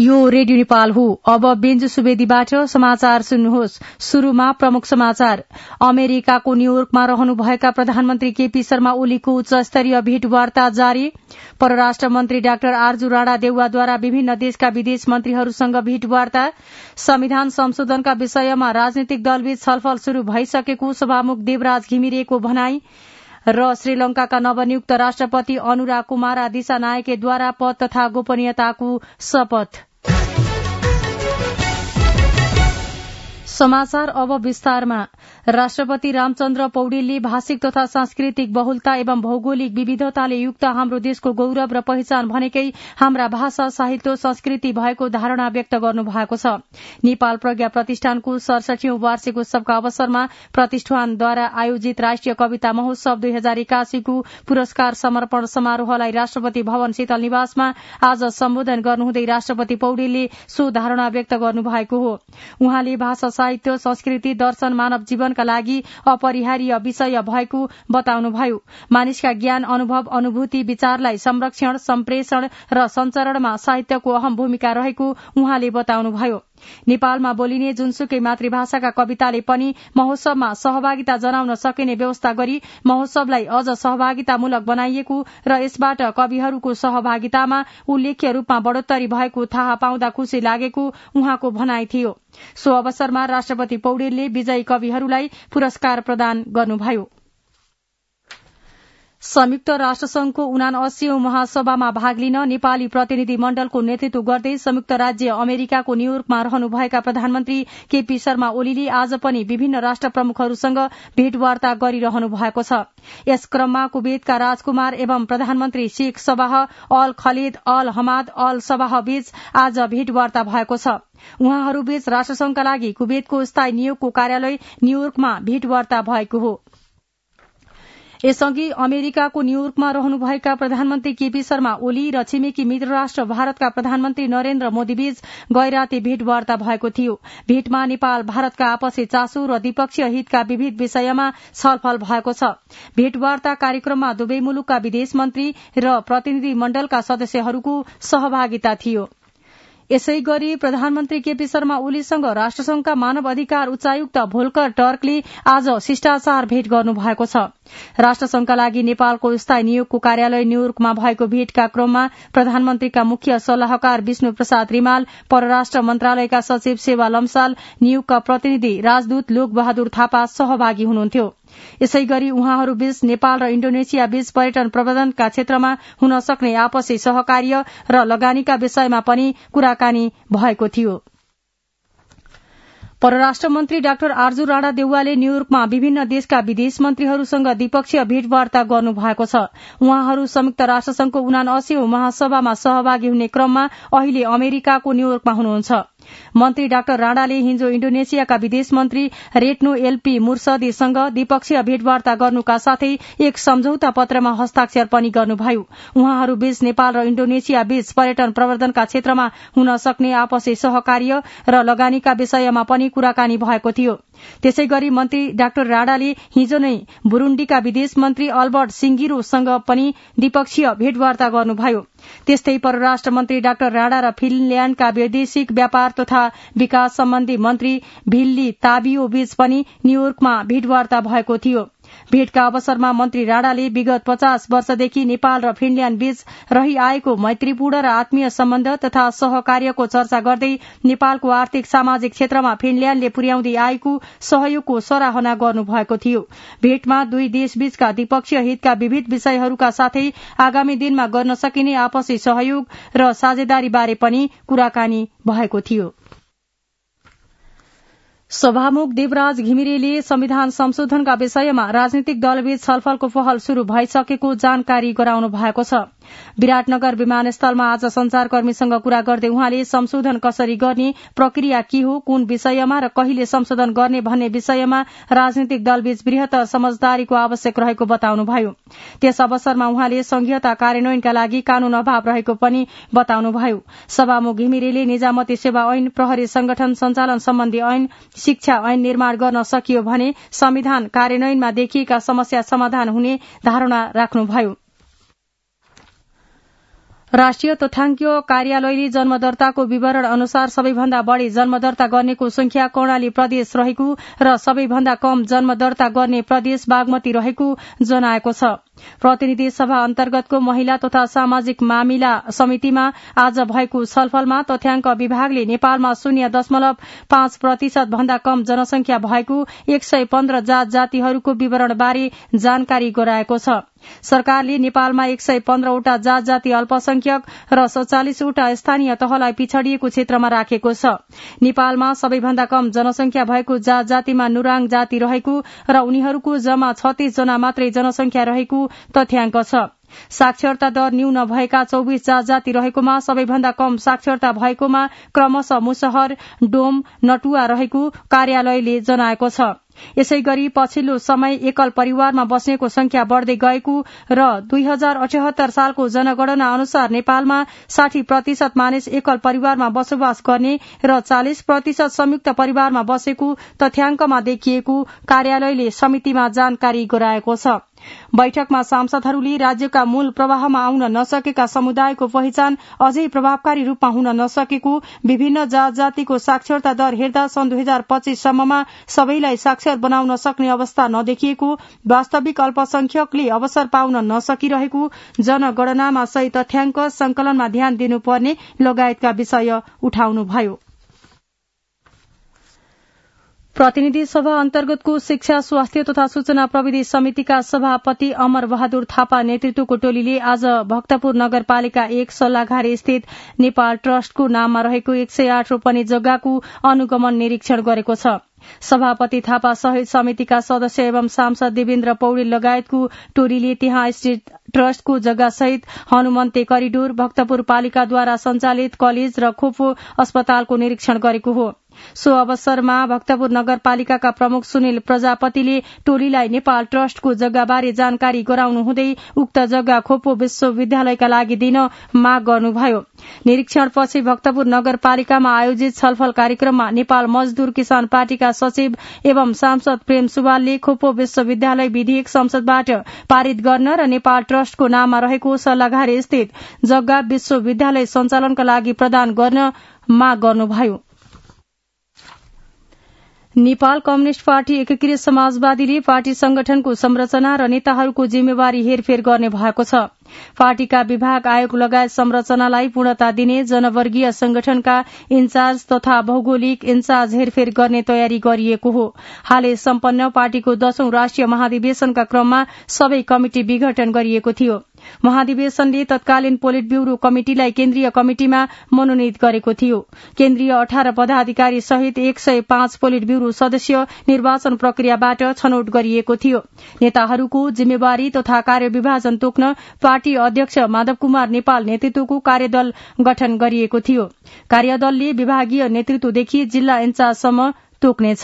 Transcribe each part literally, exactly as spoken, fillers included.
यो रेडियो नेपाल हो। अब बेन्जु सुवेदीबाट समाचार सुन्नुहोस्। शुरूमा प्रमुख समाचार। अमेरिकाको न्यूयोर्कमा रहनुभएका प्रधानमन्त्री केपी शर्मा ओलीको उच्च स्तरीय भेटवार्ता जारी। परराष्ट्र मन्त्री डाक्टर आर्जु राणा देउवाद्वारा विभिन्न देशका विदेश मन्त्रीहरूसँग भेटवार्ता। संविधान संशोधनका विषयमा राजनीतिक दलबीच छलफल शुरू भइसकेको सभामुख देवराज घिमिरेको भनाई र श्रीलंकाका नवनियुक्त राष्ट्रपति अनुरा कुमारा दिशानायकेद्वारा पद तथा गोपनीयताको शपथ। समाचार अब विस्तारमा। राष्ट्रपति रामचन्द्र पौडेलले भाषिक तथा सांस्कृतिक बहुलता एवं भौगोलिक विविधताले युक्त हाम्रो देशको गौरव र पहिचान भनेकै हाम्रा भाषा, साहित्य, संस्कृति भएको धारणा व्यक्त गर्नु भएको छ। नेपाल प्रज्ञा प्रतिष्ठानको सडसठीऔं वार्षिक उत्सवका अवसरमा प्रतिष्ठानद्वारा आयोजित राष्ट्रिय कविता महोत्सव दुई हजार एकासीको पुरस्कार समर्पण समारोहलाई राष्ट्रपति भवन शीतल निवासमा आज सम्बोधन गर्नुहुँदै राष्ट्रपति पौडेलले सो धारणा व्यक्त गर्नुभएको हो। उहाँले भाषा, साहित्य, संस्कृति, दर्शन, मानव जीवनका लागि अपरिहार्य विषय भएको बताउनुभयो। मानिसका ज्ञान, अनुभव, अनुभूति, विचारलाई संरक्षण, सम्प्रेषण र सञ्चरणमा साहित्यको अहम भूमिका रहेको उहाँले बताउनुभयो। नेपालमा बोलिने जुनसुकै मातृभाषाका कविताले पनि महोत्सवमा सहभागिता जनाउन सकिने व्यवस्था गरी महोत्सवलाई अझ सहभागितामूलक बनाइएको र यसबाट कविहरूको सहभागितामा उल्लेख्य रूपमा बढ़ोत्तरी भएको थाहा पाउँदा खुशी लागेको उहाँको भनाई थियो। सो अवसरमा राष्ट्रपति पौडेलले विजयी कविहरूलाई पुरस्कार प्रदान गर्नुभयो। संयुक्त राष्ट्रसंघको उनासीऔं महासभामा भाग लिन नेपाली प्रतिनिधि मण्डलको नेतृत्व गर्दै संयुक्त राज्य अमेरिकाको न्यूयोर्कमा रहनुभएका प्रधानमन्त्री केपी शर्मा ओलीले आज पनि विभिन्न राष्ट्र प्रमुखहरूसँग भेटवार्ता गरिरहनु भएको छ। यस क्रममा कुवेतका राजकुमार एवं प्रधानमन्त्री Sheikh Sabah Al Khaled Al Hamad Al Sabah बीच आज भेटवार्ता भएको छ। उहाँहरूबीच राष्ट्रसंघका लागि कुवेतको स्थायी नियोगको कार्यालय न्यूयोर्कमा भेटवार्ता भएको हो। यसअघि अमेरिकाको न्यूयोर्कमा रहनुभएका प्रधानमन्त्री केपी शर्मा ओली र छिमेकी मित्र राष्ट्र भारतका प्रधानमन्त्री नरेन्द्र मोदीबीच गैराती भेटवार्ता भएको थियो। भेटमा नेपाल भारतका आपसी चासो र द्विपक्षीय हितका विविध विषयमा छलफल भएको छ। भेटवार्ता कार्यक्रममा दुवै मुलुकका विदेश मन्त्री र प्रतिनिधि मण्डलका सदस्यहरूको सहभागिता थियो। यसै गरी प्रधानमन्त्री केपी शर्मा ओलीसँग राष्ट्रसंघका मानव अधिकार उच्चायुक्त भोल्कर टर्कले आज शिष्टाचार भेट गर्नु भएको छ। राष्ट्रसंघका लागि नेपालको स्थायी नियोगको कार्यालय न्यूयोर्कमा भएको भेटका क्रममा प्रधानमन्त्रीका मुख्य सल्लाहकार विष्णु प्रसाद रिमाल, परराष्ट्र मन्त्रालयका सचिव सेवा लम्साल, नियोगका प्रतिनिधि राजदूत लोक बहादुर थापा सहभागी हुनुहुन्थ्यो। यसै गरी उहाँहरूबीच नेपाल र इण्डोनेसिया बीच पर्यटन प्रबन्धनका क्षेत्रमा हुन सक्ने आपसी सहकार्य र लगानीका विषयमा पनि कुराकानी भएको थियो। परराष्ट्र मन्त्री डाक्टर आर्जु राणा देउवाले न्यूयोर्कमा विभिन्न देशका विदेश मन्त्रीहरूसँग द्विपक्षीय भेटवार्ता गर्नु भएको छ। उहाँहरू संयुक्त राष्ट्रसंघको उनासीऔं महासभामा सहभागी हुने क्रममा अहिले अमेरिकाको न्यूयोर्कमा हुनुहुन्छ। मन्त्री डाक्टर राणाले हिजो इण्डोनेसियाका विदेश मन्त्री रेट्नो एलपी मुर्सदीसँग द्विपक्षीय भेटवार्ता गर्नुका साथै एक सम्झौता पत्रमा हस्ताक्षर पनि गर्नुभयो। उहाँहरूबीच नेपाल र इण्डोनेसिया बीच पर्यटन प्रवर्धनका क्षेत्रमा हुन सक्ने आपसी सहकार्य र लगानीका विषयमा पनि कुराकानी भएको थियो। त्यसै गरी मन्त्री डाक्टर राणाले हिजो नै बुरुण्डीका विदेश मन्त्री अल्बर्ट सिंगिरोसँग पनि द्विपक्षीय भेटवार्ता गर्नुभयो। त्यस्तै परराष्ट्र मन्त्री डाक्टर राणा र फिनल्याण्डका वैदेशिक व्यापार तथा विकास सम्बन्धी मन्त्री भिल्ली ताबियो बीच पनि न्यूयोर्कमा भेटवार्ता भएको थियो। भेटका अवसरमा मन्त्री राणाले विगत पचास वर्षदेखि नेपाल र फिनल्याण्ड बीच रहिआएको मैत्रीपूर्ण र आत्मीय सम्बन्ध तथा सहकार्यको चर्चा गर्दै नेपालको आर्थिक सामाजिक क्षेत्रमा फिनल्याण्डले पुर्याउँदै आएको सहयोगको सराहना गर्नुभएको थियो। भेटमा दुई देशबीचका द्विपक्षीय हितका विविध विषयहरूका साथै आगामी दिनमा गर्न सकिने आपसी सहयोग र साझेदारीबारे पनि कुराकानी भएको थियो। सभामुख देवराज घिमिरेले संविधान संशोधनका विषयमा राजनीतिक दलबीच छलफलको पहल शुरू भइसकेको जानकारी गराउनु भएको छ। विराटनगर विमानस्थलमा आज संचारकर्मीसँग कुरा गर्दै उहाँले संशोधन कसरी गर्ने, प्रक्रिया के हो, कुन विषयमा र कहिले संशोधन गर्ने भन्ने विषयमा राजनीतिक दलबीच बृहत्तर समझदारीको आवश्यक रहेको बताउनुभयो। त्यस अवसरमा उहाँले संघीयता कार्यान्वयनका लागि कानून अभाव रहेको पनि बताउनुभयो। सभामुख घिमिरेले निजामती सेवा ऐन, प्रहरी संगठन सञ्चालन सम्बन्धी ऐन, शिक्षा ऐन निर्माण गर्न सकियो भने संविधान कार्यान्वयनमा देखिएका समस्या समाधान हुने धारणा राख्नुभयो। राष्ट्रिय तथ्याङ्क कार्यालयले जन्मदर्ताको विवरण अनुसार सबैभन्दा बढ़ी जन्मदर्ता गर्नेको संख्या कर्णाली प्रदेश रहेको र सबैभन्दा कम जन्मदर्ता गर्ने प्रदेश बागमती रहेको जनाएको छ। प्रतिनिधि सभा अन्तर्गतको महिला तथा सामाजिक मामिला समितिमा आज भएको छलफलमा तथ्याङ्क विभागले नेपालमा शून्य दशमलव पाँच प्रतिशत भन्दा कम जनसंख्या भएको एक सय पन्ध्र जात जातिहरूको विवरणबारे जानकारी गराएको छ। सरकारले नेपालमा एक सय पन्ध्रवटा जात जाति अल्पसंख्यक र सत्तालिसवटा स्थानीय तहलाई पिछडिएको क्षेत्रमा राखेको छ। नेपालमा सबैभन्दा कम जनसंख्या भएको जात जातिमा नुराङ जाति रहेको र उनीहरूको जम्मा छत्तीस जना मात्रै जनसंख्या रहेको तथ्याङ्क छ। साक्षरता दर न्यून भएका चौबिस जात जाति रहेकोमा सबैभन्दा कम साक्षरता भएकोमा क्रमशः मुसहर, डोम, नटुवा रहेको कार्यालयले जनाएको छ। यसै गरी पछिल्लो समय एकल परिवारमा बस्नेको संख्या बढ़दै गएको र दुई हजार अठहत्तर सालको जनगणना अनुसार नेपालमा साठी प्रतिशत मानिस एकल परिवारमा बसोबास गर्ने र चालिस प्रतिशत संयुक्त परिवारमा बसेको तथ्याङ्कमा देखिएको कार्यालयले समितिमा जानकारी गराएको छ। बैठकमा सांसदहरूले राज्यका मूल प्रवाहमा आउन नसकेका समुदायको पहिचान अझै प्रभावकारी रूपमा हुन नसकेको, विभिन्न जात जातिको साक्षरता दर हेर्दा सन् दुई हजार पच्चीस सम्ममा सबैलाई साक्षर बनाउन सक्ने अवस्था नदेखिएको, वास्तविक अल्पसंख्यकले अवसर पाउन नसकिरहेको, जनगणनामा सही तथ्याङ्क संकलनमा ध्यान दिनुपर्ने लगायतका विषय उठाउनुभयो। प्रतिनिधि सभा अन्तर्गतको शिक्षा, स्वास्थ्य तथा सूचना प्रविधि समितिका सभापति अमर बहादुर थापा नेतृत्वको टोलीले आज भक्तपुर नगरपालिका एक सल्लाघारी स्थित नेपाल ट्रस्टको नाममा रहेको एक सय आठ रोपनी जग्गाको अनुगमन निरीक्षण गरेको छ। सभापति थापा सहित समितिका सदस्य एवं सांसद देवेन्द्र पौडेल लगायतको टोलीले त्यहाँ स्थित ट्रस्टको जग्गा सहित हनुमन्ते करिडोर, भक्तपुर पालिकाद्वारा सञ्चालित कलेज र खोपो अस्पतालको निरीक्षण गरेको हो। सो अवसरमा भक्तपुर नगरपालिकाका प्रमुख सुनिल प्रजापतिले टोलीलाई नेपाल ट्रस्टको जग्गाबारे जानकारी गराउनु हुँदै उक्त जग्गा खोपो विश्वविद्यालयका लागि दिन माग गर्नुभयो। निरीक्षणपछि भक्तपुर नगरपालिकामा आयोजित छलफल कार्यक्रममा नेपाल मजदूर किसान पार्टीका सचिव एवं सांसद प्रेम सुवालले खोपो विश्वविद्यालय विधेयक संसदबाट पारित गर्न र नेपाल ट्रस्टको नाममा रहेको सल्लाघारी स्थित जग्गा विश्वविद्यालय सञ्चालनका लागि प्रदान गर्न माग गर्नुभयो। नेपाल कम्युनिष्ट पार्टी एकीकृत समाजवादीले पार्टी संगठनको संरचना र नेताहरूको जिम्मेवारी हेरफेर गर्ने भएको छ। पार्टीका विभाग, आयोग लगायत संरचनालाई पूर्णता दिने, जनवर्गीय संगठनका इन्चार्ज तथा भौगोलिक इन्चार्ज हेरफेर गर्ने तयारी गरिएको हो। हालै सम्पन्न पार्टीको दशौं राष्ट्रिय महाधिवेशनका क्रममा सबै कमिटी विघटन गरिएको थियो। महाधिवेशनले तत्कालीन पोलिट ब्यूरो कमिटिलाई केन्द्रीय कमिटिमा मनोनित गरेको थियो। केन्द्रीय अठार पदाधिकारी सहित एक सय पाँच पोलिट ब्यूरो सदस्य निर्वाचन प्रक्रियाबाट छनौट गरिएको थियो। नेताहरूको जिम्मेवारी तथा कार्यविभाजन तोक्न पार्टी अध्यक्ष माधव कुमार नेपाल नेतृत्वको कार्यदल गठन गरिएको थियो। कार्यदलले विभागीय नेतृत्वदेखि जिल्ला इन्चार्जसम्म तोक्नेछ।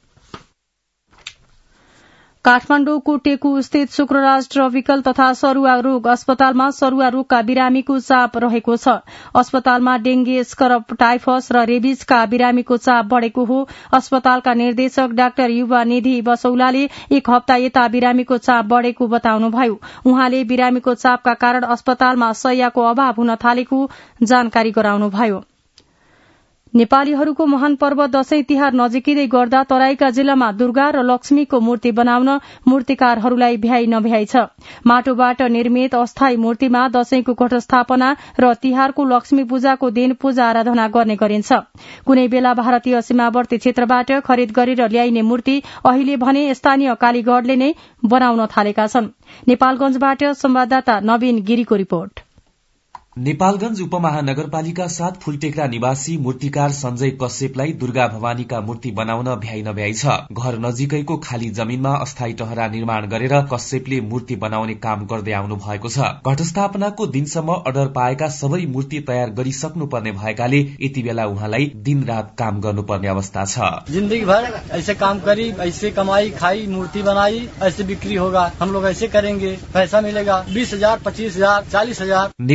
काठमाडौँको टेकु स्थित शुक्रराज ट्रपिकल तथा सरुवा रोग अस्पतालमा सरुवा रोगका बिरामीको चाप रहेको छ। अस्पतालमा डेंगी, स्करब, टाइफस र रेबिजका बिरामीको चाप बढ़ेको हो। अस्पतालका निर्देशक डाक्टर युवा निधि बसौलाले एक हप्ता यता बिरामीको चाप बढ़ेको बताउनुभयो। उहाँले बिरामीको चापका कारण अस्पतालमा शय्याको अभाव हुन थालेको जानकारी गराउनुभयो। नेपालीहरूको महान पर्व दशैं तिहार नजिकिँदै गर्दा तराईका जिल्लामा दुर्गा र लक्ष्मीको मूर्ति बनाउन मूर्तिकारहरूलाई भ्याइ नभ्याइ छ। माटोबाट निर्मित अस्थायी मूर्तिमा दशैंको घटस्थापना र तिहारको लक्ष्मी पूजाको दिन पूजा आराधना गर्ने गरिन्छ। कुनै बेला भारतीय सीमावर्ती क्षेत्रबाट खरिद गरेर ल्याइने मूर्ति अहिले भने स्थानीय कालीगढले नै बनाउन थालेका छन्। नेपालगंजबाट संवाददाता नवीन गिरीको रिपोर्ट। नेपालगंज उपमहानगरपालिका सात फुलटेक्रा निवासी मूर्तिकार संजय कश्यपलाई दुर्गा भवानीका मूर्ति बनाउन भ्याइ नभ्याइ छ। घर नजिकैको खाली जमीनमा अस्थायी टहरा निर्माण गरेर कश्यपले मूर्ति बनाउने काम गर्दै आउनु भएको छ। घटस्थापनाको दिनसम्म अर्डर पाएका सबै मूर्ति तयार गरिसक्नु पर्ने भएकाले यति बेला उहाँलाई दिन रात काम गर्नुपर्ने अवस्था छ। जिन्दगी भर ऐसे काम करी, ऐसे कमाई खाई, मूर्ति बनाई, ऐसे बिक्री होगा, हम लोग ऐसे करेंगे, पैसा मिलेगा बीस हजार, पच्चीस हजार, चालीस हजार। नेपालगंज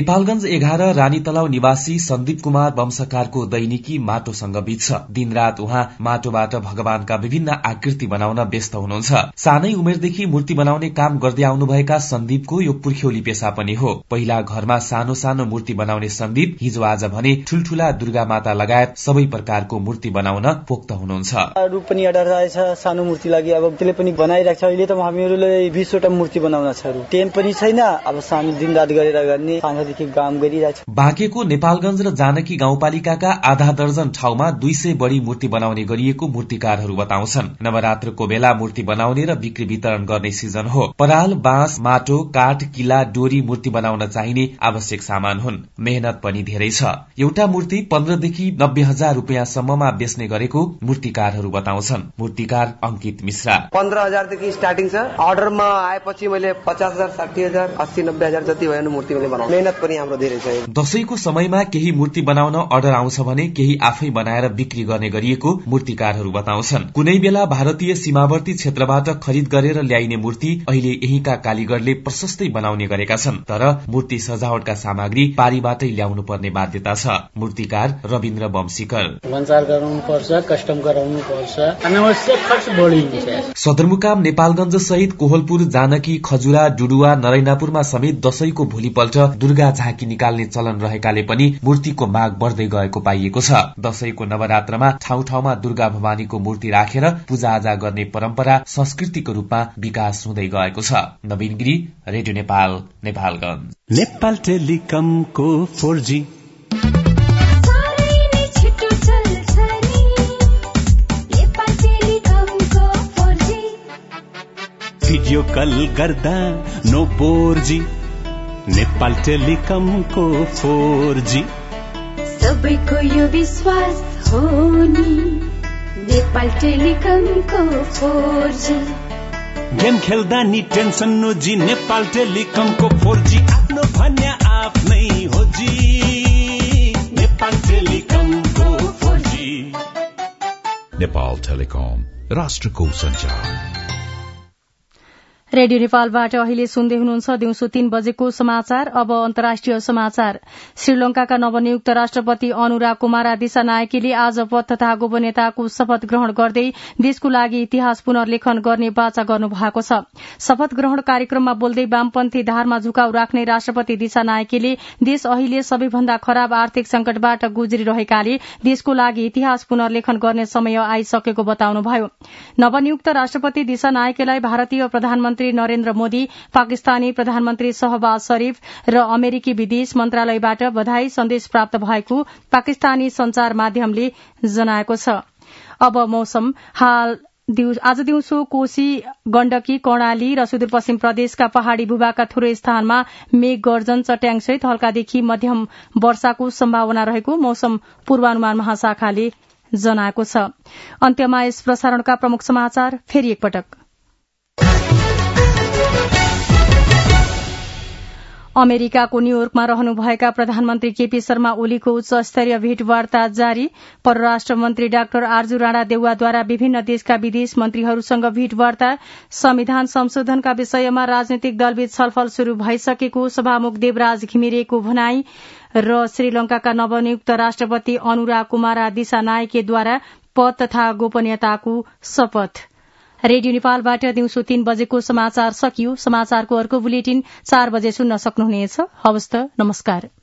एघार रानी तलाउ निवासी सन्दीप कुमार वंशकारको दैनिकी माटोसँग बित्छ। दिनरात उहाँ माटोबाट भगवानका विभिन्न आकृति बनाउन व्यस्त हुनुहुन्छ। सानै उमेरदेखि मूर्ति बनाउने काम गर्दै आउनुभएका सन्दीपको यो पुर्ख्यौली पेशा पनि हो। पहिला घरमा सानो सानो मूर्ति बनाउने सन्दीप हिजो आज भने ठूल्ठूला दुर्गा माता लगायत सबै प्रकारको मूर्ति बनाउन पोख्त हुनुहुन्छ। रूप पनि अडार रहेछ, सानो मूर्ति लागि अब त्यसले पनि बनाइरहेको छ। अहिले त हामीहरूले बीसवटा मूर्ति बनाउन छ, टेन पनि छैन। अब सानो दिन रात गरेर गर्ने सानोदेखि काम गरिरहेछ। बाँकेको नेपालगंज र जानकी गाउँपालिकाका आधा दर्जन ठाउँमा दुई सय बढ़ी मूर्ति बनाउने गरिएको मूर्तिकारहरू बताउँछन्। नवरात्रको बेला मूर्ति बनाउने र बिक्री वितरण गर्ने सिजन हो। पराल, बाँस, माटो, काठ, किला, डोरी मूर्ति बनाउन चाहिने आवश्यक सामान हुन्। मेहनत पनि धेरै छ। एउटा मूर्ति पन्ध्रदेखि नब्बे हजार रुपियाँसम्ममा बेच्ने गरेको मूर्तिकारहरू बताउँछन्। मूर्तिकार अंकित मिश्रा पन्ध्र हजारदेखि स्टार्टिङ छ। अर्डरमा आएपछि मैले पचास हजार साठी हजार अस्सी नब्बे हजार जति भयो भने मूर्ति मैले बनाउँछु। मेहनत पनि हाम्रो धेरै छ। दशैंको समयमा केही मूर्ति बनाउन अर्डर आउँछ भने केही आफै बनाएर बिक्री गर्ने गरिएको मूर्तिकारहरू बताउँछन्। कुनै बेला भारतीय सीमावर्ती क्षेत्रबाट खरिद गरेर ल्याइने मूर्ति अहिले यहीँका कालीगरले प्रशस्तै बनाउने गरेका छन्। तर मूर्ति सजावटका सामग्री पारीबाटै ल्याउनु पर्ने बाध्यता छ। मूर्तिकार रविन्द्र वंशीकर भन्सार गराउनु पर्छ, कस्टम गराउनु पर्छ, अनावश्यक खर्च बढिन्छ। सदरमुकाम नेपालगंज सहित कोहलपुर, जानकी, खजुरा, डुडुवा, नरैनापुरमा समेत दशैंको भोलिपल्ट दुर्गा झाँकी निकाल्ने चलन रहेकाले पनि मूर्तिको माग बढ़दै गएको पाइएको छ। दशैंको नवरात्रमा ठाउँ ठाउँमा दुर्गा भवानीको मूर्ति राखेर पूजाआजा गर्ने परम्परा संस्कृतिको रूपमा विकास हुँदै गएको छ। नवीन गिरी, रेडियो नेपाल, नेपालगंज। नेपाल टेलिकमको फोर जी भिडियो कल गर्दा नो फोर जी। नेपाल टेलिकमको फोर जी सबैको यो विश्वास हो नि। नेपाल टेलिकमको फोर जी गेम खेल्दा नि टेन्सन नो जी। नेपाल टेलिकमको फोर जी आफ्नो भन्या आफ्नै हो जी। नेपाल टेलिकमको फोर जी। नेपाल टेलिकम राष्ट्रको संचार। रेडियो नेपालबाट अहिले सुन्दै हुनुहुन्छ दिउँसो तीन बजेको समाचार। अब अन्तर्राष्ट्रिय समाचार। श्रीलंकाका नवनियुक्त राष्ट्रपति अनुरा कुमारा दिसानायकीले आज पद तथा गोपनीयताको शपथ ग्रहण गर्दै देशको लागि इतिहास पुनर्लेखन गर्ने वाचा गर्नु भएको छ। शपथ ग्रहण कार्यक्रममा बोल्दै वामपन्थी धारमा झुकाउ राख्ने राष्ट्रपति दिसानायकीले देश अहिले सबैभन्दा खराब आर्थिक संकटबाट गुज्रिरहेकाले देशको लागि इतिहास पुनर्लेखन गर्ने समय आइसकेको बताउनुभयो। नवनियुक्त राष्ट्रपति दिसानायकीलाई भारतीय प्रधानमन्त्री नरेन्द्र मोदी, पाकिस्तानी प्रधानमन्त्री शहबाज शरीफ र अमेरिकी विदेश मन्त्रालयबाट बधाई सन्देश प्राप्त भएको पाकिस्तानी संचार माध्यमले जनाएको छ। अब मौसम। हाल आज दिउँसो कोशी, गण्डकी, कर्णाली र सुदूरपश्चिम प्रदेशका पहाड़ी भूभागका थुरै स्थानमा मेघ गर्जन, चट्याङसहित हल्कादेखि मध्यम वर्षाको सम्भावना रहेको मौसम पूर्वानुमान महाशाखाले जनाएको छ। अन्त्यमा यस प्रसारणका प्रमुख समाचार फेरि एकपटक। अमेरिकाको न्यूयोर्कमा रहनुभएका प्रधानमन्त्री केपी शर्मा ओलीको उच्च स्तरीय भेटवार्ता जारी। परराष्ट्र मन्त्री डाक्टर आर्जु राणा देउवाद्वारा विभिन्न देशका विदेश मन्त्रीहरूसँग भेटवार्ता। संविधान संशोधनका विषयमा राजनैतिक दलबीच छलफल शुरू भइसकेको सभामुख देवराज घिमिरेको भनाई र श्रीलंकाका नवनियुक्त राष्ट्रपति अनुरा कुमारा दिसानायकेद्वारा पद तथा गोपनीयताको शपथ। रेडियो नेपालबाट दिउँसो तीन बजेको समाचार सकियो। समाचारको अर्को बुलेटिन चार बजे सुन्न सक्नुहुनेछ। हवस् त, नमस्कार।